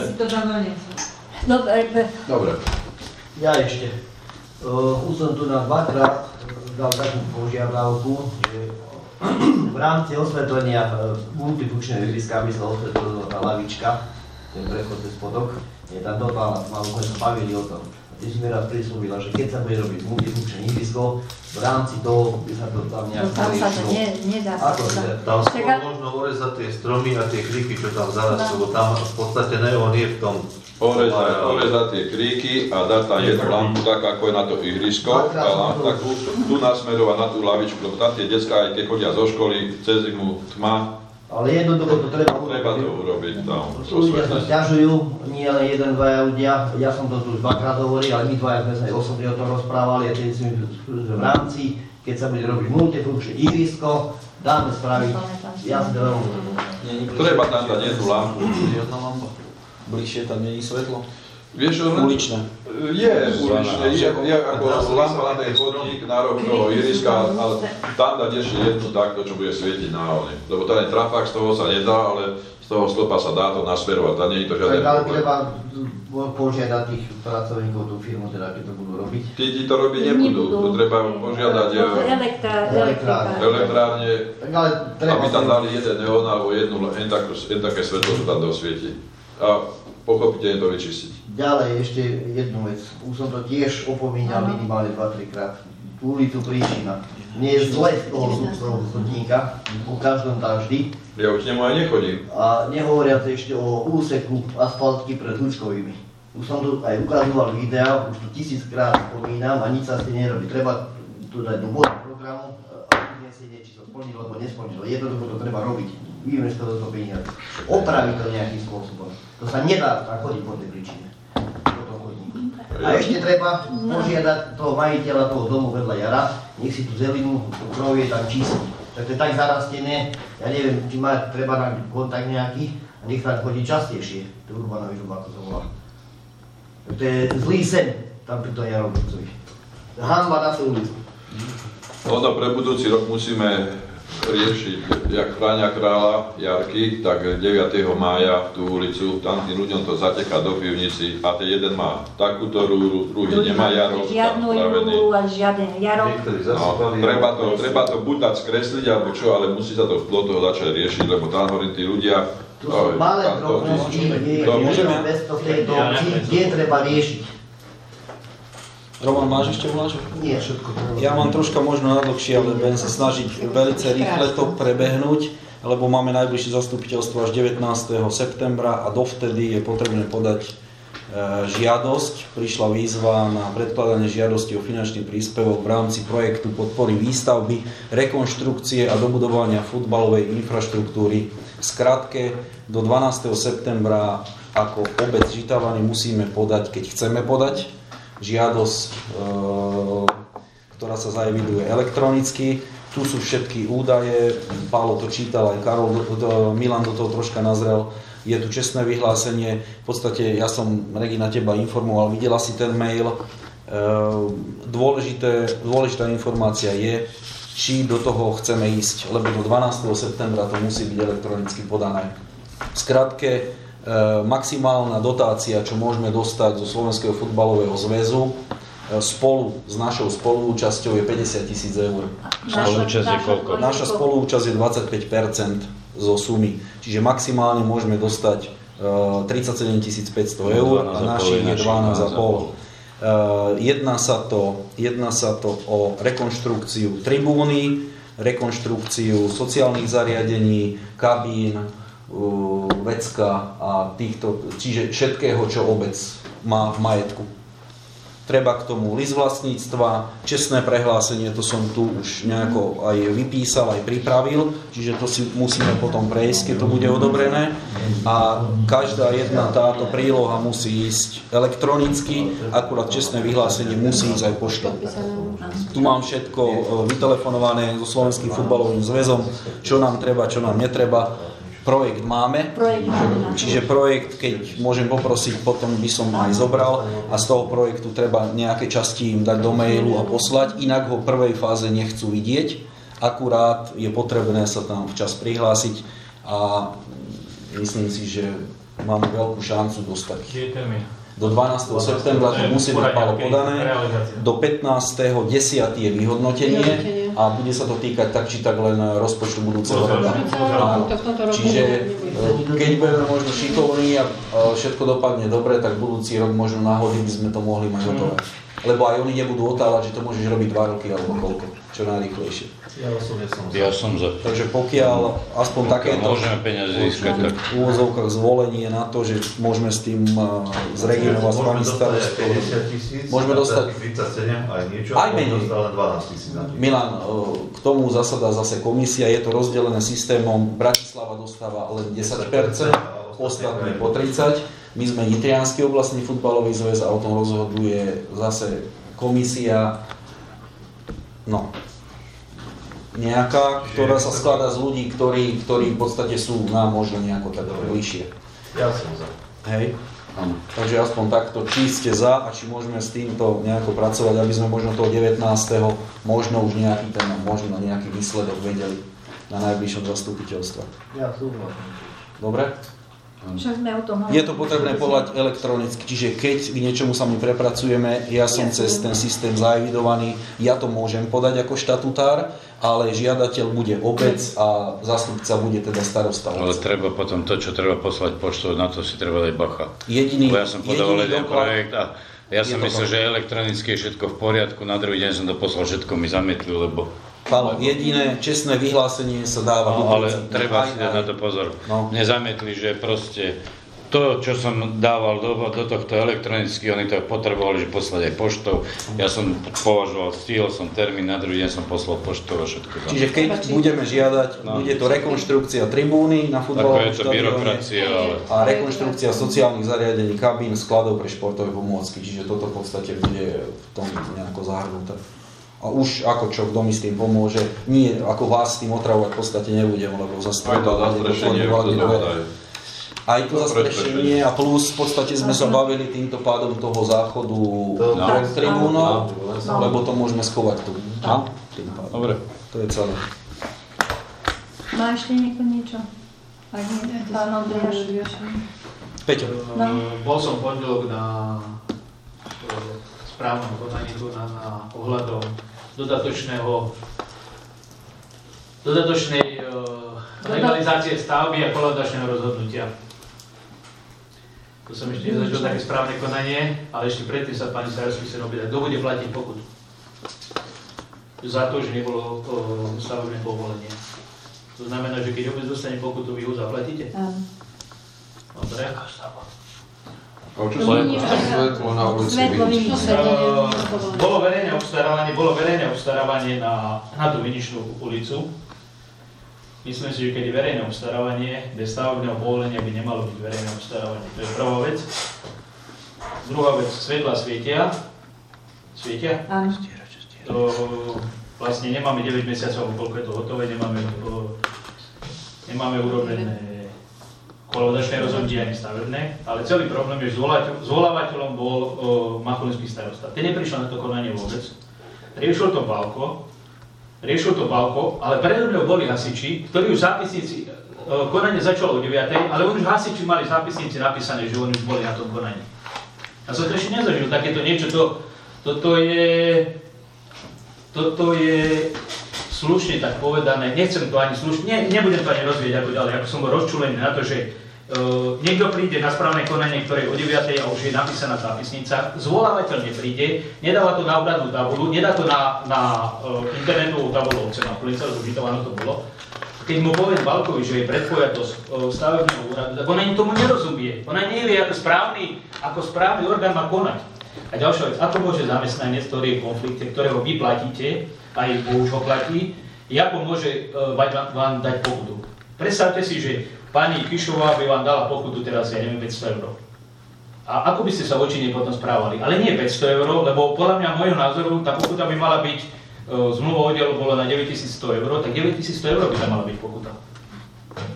Dobre. Ja ešte. Už som tu na dvakrát dal takú požiadavku, že v rámci osvetlenia multifunkčného ihriska, aby sa osvetlila tá lavička, ten prechod cez potok, je tam totálna tma, už sme sa bavili o tom. A ty si mi raz prislúbila, že keď sa bude robiť multifunkčné ihrisko, v rámci toho by sa to tam nejak tam sa to ne, nedá sa. Tam skôr možno orezať tie stromy a tie kríky, čo tam zarastú, lebo tam v podstate neon je v tom. Orezať, orezať tie kríky a dať tam jednu lampu, tak ako je na to ihrisko, a lampu takú, tu nasmerovať na tú lavičku, lebo tam tie decká, aj keď chodia zo školy, cez zimu tma. Ale jednoducho to treba urobiť. Treba to urobiť tam. Ľudia sa sťažujú, nie len jeden, dvaja ľudia, ja som to tu už dvakrát hovoril, ale my dvaja sme sa aj osobne o tom rozprávali a keď si v rámci, keď sa bude robiť multifunkčné ihrisko, dáme spraviť jasne veľmi. Treba tam dať jednu lampu. Bližšie tam nie je svetlo? Vieš, uličné. Je uličné, je, je ako lampa na ten chodník na roh toho ihriska, ale tam dať ešte jednu takto, čo bude svietiť na oni. Lebo ten trafák z toho sa nedá, ale z toho stĺpa sa dá to nasmerovať, tam nie je to žiaden problém. Ale problém. treba požiadať tých pracovníkov, tú firmu, teda, keď to budú robiť. Tí ti to robiť nebudú, to treba požiadať elektrárne, aby tam dali jeden neón alebo jednu, jen také svetlo, čo tam dosvieti. A pochopiteľne to vyčistiť. Ďalej ešte jednu vec. Už som to tiež opomínal minimálne dva tri krát. Tú ulicu Príčina. Mne je zle z toho chodníka, po každom tá vždy. Ja už nemu aj nechodím. A nehovoriac ešte o úseku asfaltky pred Húčkovými. Už som tu aj ukazoval videa, už tu tisíckrát spomínam a nič sa s tým nerobí. Treba tu dať do bodu programu a vyniesenie, či to splnilo alebo nesplnilo. Jednoducho to treba robiť. Vidíme, že to do toho peniaze. Opraviť to nejakým spôsobom. To sa nedá tak chodiť po tej príčine. A ešte treba požiadať toho majiteľa toho domu vedľa Jara, nech si tú zelinu, tú krovie tam čistí. Tak to je tak zarastené, ja neviem, či má treba na kontakt nejaký a nech tam chodí častejšie. To je Urbana výžuba, ako to volá. To je zlý sen tam pri tom Jarovcovi. Hanba na tú ulicu. Ono pre budúci rok musíme riešiť, jak Fráňa Kráľa Jarky, tak deviateho mája tú ulicu, tam tým ľuďom to zateká do pivnici a ten jeden má takúto rúru, druhý nemá jarok. Žiadnu rúru a žiaden jarok. No, treba, to, treba to buď dať skresliť alebo čo, ale musí sa to v toho začať riešiť, lebo tam hovorím tí ľudia. Tu sú malé drobnosti, kde treba riešiť. Roman, máš ešte voláčok? Nie, všetko. Ja mám troška možno nadlhšie, ale budem sa snažiť veľmi rýchle to prebehnúť, lebo máme najbližšie zastupiteľstvo až devätnásteho septembra a dovtedy je potrebné podať e, žiadosť. Prišla výzva na predkladanie žiadosti o finančný príspevok v rámci projektu podpory výstavby, rekonštrukcie a dobudovania futbalovej infraštruktúry. V skratke, do dvanásteho septembra ako obec Žitavany musíme podať, keď chceme podať, žiadosť, e, ktorá sa zaeviduje elektronicky. Tu sú všetky údaje, Pálo to čítal, aj Karol, do, Milan do toho troška nazrel. Je tu čestné vyhlásenie, v podstate ja som, Regina, teba informoval, videla si ten mail. E, dôležité, dôležitá informácia je, či do toho chceme ísť, lebo do dvanásteho septembra to musí byť elektronicky podané. V skratke, E, maximálna dotácia, čo môžeme dostať zo Slovenského futbalového zväzu e, spolu s našou spoluúčasťou je päťdesiat tisíc eur. Spoluúčasť je koľko? Naša spoluúčasť je dvadsaťpäť percent zo sumy, čiže maximálne môžeme dostať e, tridsaťsedem tisíc päťsto eur a našich je dvanásť a pol. E, jedná sa to, jedná sa to o rekonštrukciu tribúny, rekonštrukciu sociálnych zariadení, kabín, vecka a týchto, čiže všetkého, čo obec má v majetku. Treba k tomu list vlastníctva, čestné prehlásenie, to som tu už nejako aj vypísal, aj pripravil, čiže to si musíme potom prejsť, keď to bude odobrené. A každá jedna táto príloha musí ísť elektronicky, akurát čestné vyhlásenie musí ísť aj poštou. Tu mám všetko vytelefonované so Slovenským futbalovým zväzom, čo nám treba, čo nám netreba. projekt máme, Projekt máme. čiže projekt, keď môžem poprosiť, potom by som aj zobral a z toho projektu treba nejaké časti im dať do mailu a poslať, inak ho v prvej fáze nechcú vidieť, akurát je potrebné sa tam včas prihlásiť a myslím si, že máme veľkú šancu dostať. Do dvanásteho septembra to musí byť Pálo podané, do pätnásteho desiateho je vyhodnotenie a bude sa to týkať tak či tak len rozpočtu budúceho roka. Čiže keď budeme možno šikovní a všetko dopadne dobre, tak budúci rok možno náhody by sme to mohli mať hotové. Lebo aj oni nebudú otávať, že to môžeš robiť dva roky alebo koľko, čo najrýchlejšie. Ja osobne som za. Ja som za. Takže pokiaľ aspoň Pokiaľ takéto môžeme peniaze získať, tak v úvozovkách zvolenie na to, že môžeme s tým zregenerovať s vami starostov. päťdesiat tisíc, Môžeme dostať tridsaťsedem aj niečo, aj menej. dostal len dvanásť tisíc. Milan, k tomu zasadá zase komisia, je to rozdelené systémom, Bratislava dostáva len desať percent, ostatní po tridsať percent. My sme Nitriansky oblastný futbalový zväz a o tom rozhoduje zase komisia, no, nejaká, ktorá sa skladá z ľudí, ktorí, ktorí v podstate sú nám možno nejako tak bližšie. Ja som za. Hej? Áno. Takže aspoň takto, či ste za a či môžeme s týmto nejako pracovať, aby sme možno toho devätnásteho možno už nejaký ten, možno nejaký výsledok vedeli na najbližšom zastupiteľstve. Ja súhlasím. Dobre? Však sme o tom Je to potrebné podať elektronicky, čiže keď k niečomu sa my prepracujeme, ja som cez ten systém zaevidovaný, ja to môžem podať ako štatutár, ale žiadateľ bude obec a zástupca bude teda starosta. Ale treba potom to, čo treba poslať poštou, na to si treba dať bacha. Jediný, Bo ja som podával jeden doklad, projekt a ja som myslel, že elektronicky je všetko v poriadku, na druhý deň som to poslal, všetko mi zamietli, lebo... Pálo, jediné čestné vyhlásenie sa dáva. No, ale treba si dať na to pozor. No. Mne zamietli, že proste to, čo som dával do, do tohto elektronicky, oni to potrebovali, že poslať aj poštou. Ja som považoval, stihol som termín, na druhý deň som poslal poštou a všetko. Čiže keď budeme žiadať, no. bude to rekonštrukcia tribúny na futbalovom štadióne ale... a rekonštrukcia sociálnych zariadení, kabín, skladov pre športové pomôcky. Čiže toto v podstate bude v tom nejako zahrnuté. A už ako čo, kto mi s tým pomôže, nie ako vás s tým otravovať v podstate nebudem, lebo zase aj to zastrešenie, aj to zastrešenie a plus v podstate sme sa bavili týmto pádom toho záchodu pred tribúnou, lebo to môžeme schovať tu. No? Dobre. To je celé. Má ešte niekto niečo? Ak nie, pán Ondriáš. Peťo. No. Bol som pondelok na správnom konaní tu na, na ohľadom dodatočného dodatočnej uh, legalizácie stavby a kolaudačného rozhodnutia. To som ešte nezažil také správne konanie, ale ešte predtým sa pani starostky chcem opýtať, kto bude platiť pokutu za to, že nebolo uh, stavebné povolenie. To znamená, že keď obec dostane pokutu, vy ho zaplatíte? Áno. Dobre. A čo sa svetlo na ulici Viničnej? Bolo verejné obstarávanie, bolo verejné obstarávanie na, na tú Viničnú ulicu. Myslím si, že keď je verejné obstarávanie, bez stavebného povolenia by nemalo byť verejné obstarávanie. To je prvá vec. Druhá vec, svetla svietia. Svietia? Áno. To vlastne nemáme deväť mesiacov, koľko je to hotové, nemáme, to, nemáme urobené kolaudačné rozhodnutie ani stavebné, ale celý problém je, že zvolávateľom bol uh, Macholinský starosta. Ten neprišiel na to konanie vôbec. Riešil to Balko, riešil to Balko, ale predo mňou boli hasiči, ktorí už zápisníci, uh, konanie začalo o deviatej, ale už hasiči mali zápisníci napísané, že oni už boli na tom konaní. Ja som to ešte nezažil, takéto niečo, to, toto je, toto je slušne tak povedané, nechcem to ani slušne, ne, nebudem to ani rozvieť ako ďalej, ako som bol rozčulený na to, že Uh, niekto príde na správne konanie, ktoré je o deviatej a už je napísaná zápisnica, zvolávateľ nepríde, nedáva to na úradnú tabulu, nedá to na, na uh, internetovú tabulu obce Macholinca, lebo to bolo. Keď mu poviem Balkovi, že je predpojatosť uh, stavebného úradu, tak ona tomu nerozumie. Ona nevie, ako správny, ako správny orgán má konať. A ďalšia vec, ako môže zamestnanec, ktorý je v konflikte, ktorého vy platíte, aj už ho platí, ako môže uh, vám, vám dať pokutu. Predstavte si, že pani Kišová by vám dala pokutu teraz, ja neviem, päťsto eur. A ako by ste sa voči nej potom správali? Ale nie päťsto eur, lebo podľa mňa môjho názoru tá pokuta by mala byť, zmluva oddielu bola na deväťtisícsto eur, tak deväťtisícsto eur by tam mala byť pokuta.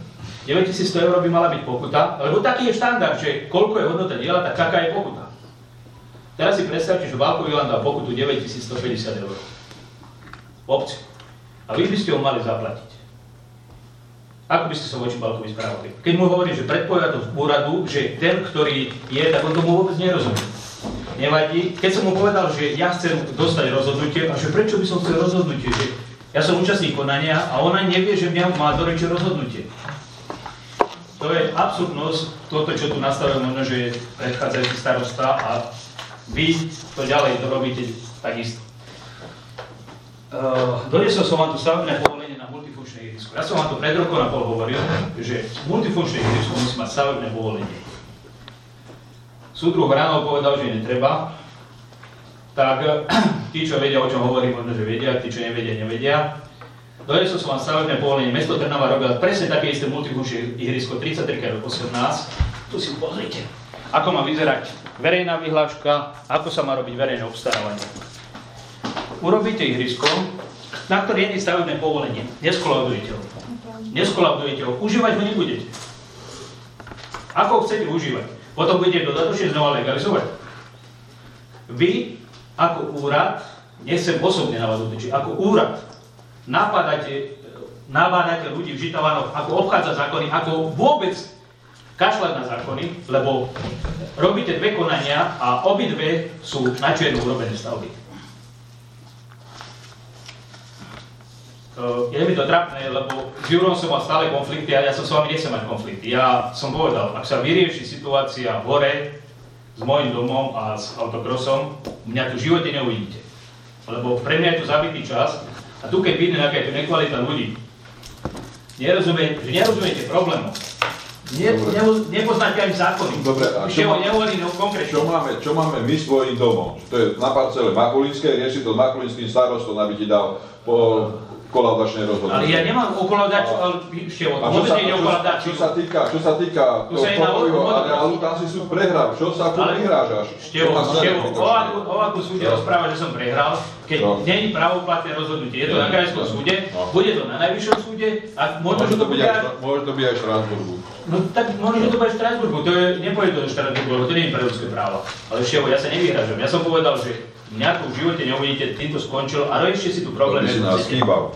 deväťtisícsto eur by mala byť pokuta, lebo taký je štandard, že koľko je hodnota diela, tak taká je pokuta. Teraz si predstavte, že Valko Ilan dá pokutu deväťtisícstopäťdesiat eur. V obci. A vy by ste ho mali zaplatiť. Ako by ste sa voči Valkovi správali? Keď mu hovorím, že predpovedá to v úradu, že ten, ktorý je, tak on tomu vôbec nerozumie. Nevadí. Keď som mu povedal, že ja chcem dostať rozhodnutie, a že prečo by som chcel rozhodnutie, že ja som účastník konania a ona nevie, že mňa má do reči rozhodnutie. To je absurdnosť, toto, čo tu nastavuje, možno, že je predchádzajúci starosta a vy to ďalej to robíte takisto. Uh, doniesol som vám tu stavebné povolenie na multifunkčné ihrisko. Ja som vám to pred rokom a pol hovoril, že multifunkčné ihrisko musí mať stavebné povolenie. Súdruh Hranov povedal, že netreba, tak tí, čo vedia, o čom hovorím, možno, že vedia, tí, čo nevedia, nevedia. Doniesol som vám stavebné povolenie, mesto Trnava robila presne také isté multifunkčné ihrisko tridsaťtri krát osemnásť. Tu si pozrite, ako má vyzerať verejná vyhláška, ako sa má robiť verejné obstarávanie. Urobíte ihrisko, na ktoré je stavebné povolenie, neskolaudujete ho. Neskolaudujete ho, užívať ho nebudete. Ako ho chcete užívať? Potom budete dodatočne znova legalizovať. Vy, ako úrad, nechcem osobne na vás útočiť, ako úrad, napádate, nabádate ľudí v Žitavanoch, ako obchádzať zákony, ako vôbec kašľať na zákony, lebo robíte dve konania a obidve sú na čierno urobené stavby. Je mi to trápne, lebo s Jurom som mal stále konflikty a ja som s vami nechcem mať konflikty. Ja som povedal, ak sa vyrieši situácia hore s môjim domom a s autokrosom, mňa tu v živote neuvidíte. Lebo pre mňa je to zabitý čas a tu keď vidím, aká je tu nekvalita ľudí, nerozumiete, že nerozumiete problémom. Ne, ne, nepoznáte ani zákony. Dobre, a čo, má, nehovorím konkrétne. Čo máme, čo máme my svojím domom? To je na parcele Makulinskej, rieši to s makulinským starostom, aby ti dal po kolaudačné rozhodnutie. Ale ja nemám okolaudačnú, ale ešte od môžete ide okolaudačnú. Čo sa týka, čo sa týka toho pokojho areálu, tam si súd prehral. Čo sa tu vyhrážaš? Števo, Števo, o akú súde rozpráva, že som prehral, keď no. není právoplatné rozhodnutie. Je to na krajskom súde, no. bude to na najvyššom súde a možno, že to bude aj... Môže to byť aj v Štrasburgu. No tak možno, že to bude v Štrasburgu, to je, nepôjde to do Štrasburgu, lebo to nie je pre ľudské práva. Ale Števo, ja sa nevyhrážam. Ja som povedal, že mňa tu v živote neuvidíte, týmto skončil a ešte si tu problém. To by si nás chýbal.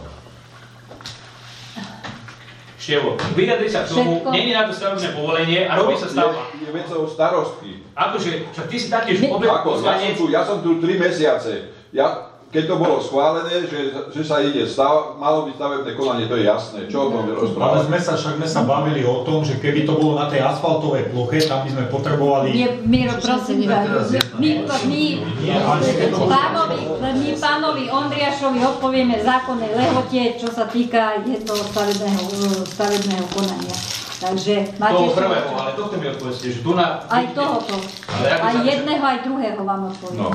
Števo, vyjadri sa k tomu, není na to stavebné povolenie a robí sa stavba. Je, je vecou starostky. Akože, však ty si taktiež obľad poslanec. Ja som tu tri mesiace. Ja, keď to bolo schválené, že, že sa ide stav, malo byť stavebné konanie, to je jasné. Čo o tom rozprávať? Ale sme sa, však sme sa bavili o tom, že keby to bolo na tej asfaltovej ploche, tam by sme potrebovali... Nie, Miro, prosím, my, my, my, pánovi, my pánovi Ondriašovi odpovieme v zákonnej lehote, čo sa týka je to stavebného, stavebného konania. Takže máte... Toho prvého, ale tohto mi odpovedzte, že tu na... Aj tohoto. Aj jedného, aj druhého vám odpoviem. No.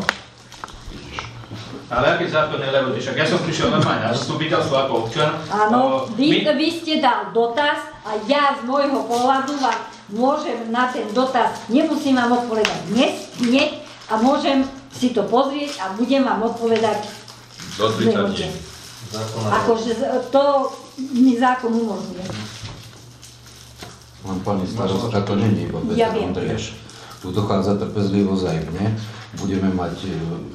Ale aké zákonné lehoty? Však ja som prišiel normálne na zastupiteľstvo ako občan. Áno, vy, my... vy ste dal dotaz a ja z môjho pohľadu vám môžem na ten dotaz, nemusím vám odpovedať dnes, hneď a môžem si to pozrieť a budem vám odpovedať do tridsať dní. Akože to mi zákon umožňuje. Len pani starostka, to nie je iba Peter Ondrieš. Tu dochádza trpezlivosť aj mne. Budeme mať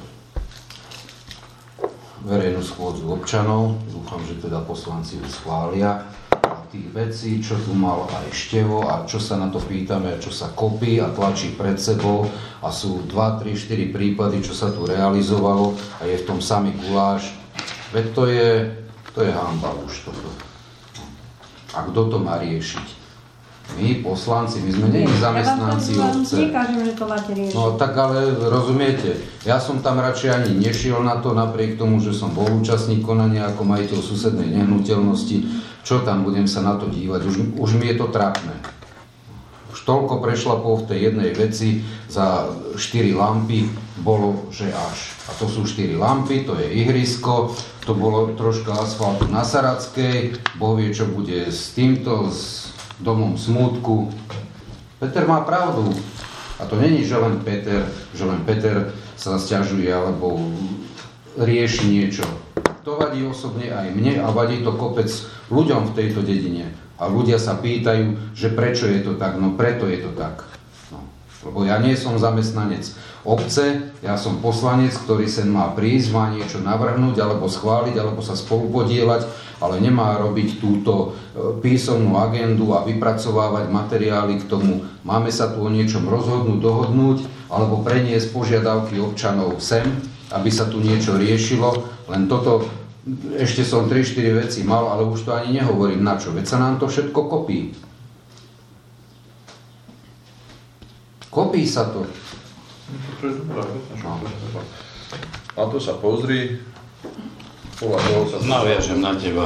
verejnú schôdzu občanov, dúfam, že teda poslanci ju schvália. A tých vecí, čo tu mal aj Števo a čo sa na to pýtame a čo sa kopí a tlačí pred sebou a sú dva, tri, štyri prípady, čo sa tu realizovalo a je v tom samý guláš. Veď to je, to je hanba už toto. A kto to má riešiť? My, poslanci, my sme nie zamestnanci obce. Ja vám že to máte riešiť. No tak ale rozumiete, ja som tam radšej ani nešiel na to, napriek tomu, že som bol účastník konania ako majiteľ susednej nehnuteľnosti. Čo tam budem sa na to dívať? Už, už mi je to trápne. Už toľko prešlapov v tej jednej veci za štyri lampy bolo, že až. A to sú štyri lampy, to je ihrisko, to bolo troška asfaltu na Saratskej, Boh vie, čo bude s týmto, s domom smútku. Peter má pravdu. A to není, že len Peter, že len Peter sa sťažuje alebo rieši niečo. To vadí osobne aj mne a vadí to kopec ľuďom v tejto dedine. A ľudia sa pýtajú, že prečo je to tak, no preto je to tak. No, lebo ja nie som zamestnanec obce, ja som poslanec, ktorý sem má prísť, má niečo navrhnúť, alebo schváliť, alebo sa spolupodielať, ale nemá robiť túto písomnú agendu a vypracovávať materiály k tomu. Máme sa tu o niečom rozhodnúť, dohodnúť, alebo preniesť požiadavky občanov sem, aby sa tu niečo riešilo. Len toto, ešte som tri štyri veci mal, ale už to ani nehovorím na čo. Veď sa nám to všetko kopí. Kopí sa to. To je dobrá, na to sa pozri, podľa toho sa... Naviažem na teba.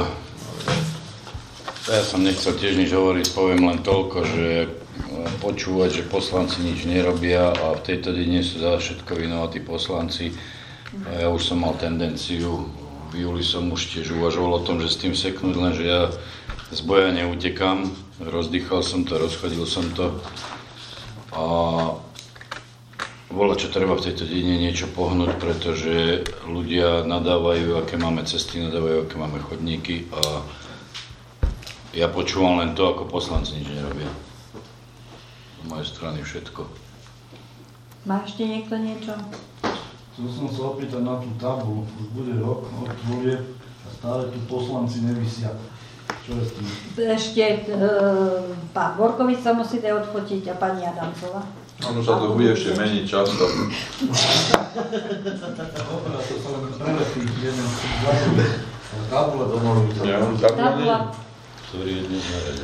Ja som nechcel tiež nič hovoriť, poviem len toľko, že počúvať, že poslanci nič nerobia a v tejto dedine sú za všetko vinovatí poslanci. Ja už som mal tendenciu, v júli som už tiež uvažoval o tom, že s tým seknúť, lenže ja z boja neutekam. Rozdýchal som to, rozchodil som to. A bola, čo treba v tejto dedine niečo pohnúť, pretože ľudia nadávajú, aké máme cesty, nadávajú, aké máme chodníky a ja počúvam len to, ako poslanci nič nerobia. Z mojej strany všetko. Má ešte niekto niečo? Chcel som sa opýtať na tú tabu. Už bude rok od volieb a stále tu poslanci nevisia. Čo je s tým? Ešte e, pán Borkovič sa musíte odfotiť a pani Adamcová. Ono sa to bude ešte meniť často. Dobre, to sa len preletí jeden z tých zásobov. Tabule domorujú. Tabula. Ktorý je dnes na rade.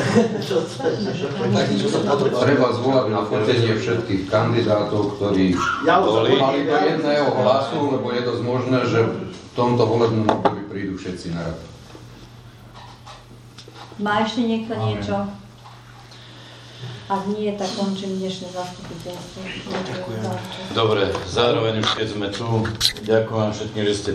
Treba zvolať na fotenie všetkých kandidátov, ktorí mali do jedného hlasu, lebo je dosť možné, že v tomto volebnom období prídu všetci na rad. Má ešte niekto niečo? Ak nie, tak končím dnešné zastupiteľstvo. Dobre, zároveň už keď sme tu, ďakujem všetkým, že ste